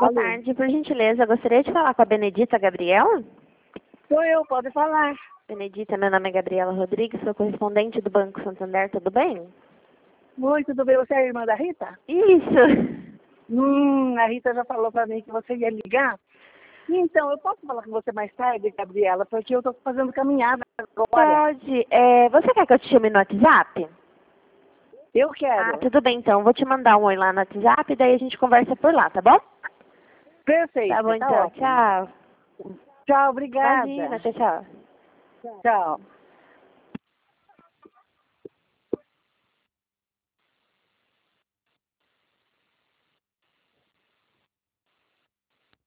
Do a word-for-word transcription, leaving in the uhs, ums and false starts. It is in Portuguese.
boa tarde. Por gentileza, gostaria de falar com a Benedita Gabriela? Sou eu, pode falar. Benedita, meu nome é Gabriela Rodrigues, sou correspondente do Banco Santander, tudo bem? Oi, tudo bem? Você é a irmã da Rita? Isso. Hum, a Rita já falou pra mim que você ia ligar. Então, eu posso falar com você mais tarde, Gabriela, porque eu tô fazendo caminhada agora. Pode. É, você quer que eu te chame no WhatsApp? Eu Ah, quero. tudo bem então. Vou te mandar um oi lá no WhatsApp e daí a gente conversa por lá, tá bom? Perfeito, Tá bom tá então. ótimo. Tchau. Tchau, obrigada. Imagina, tchau, tchau. Tchau.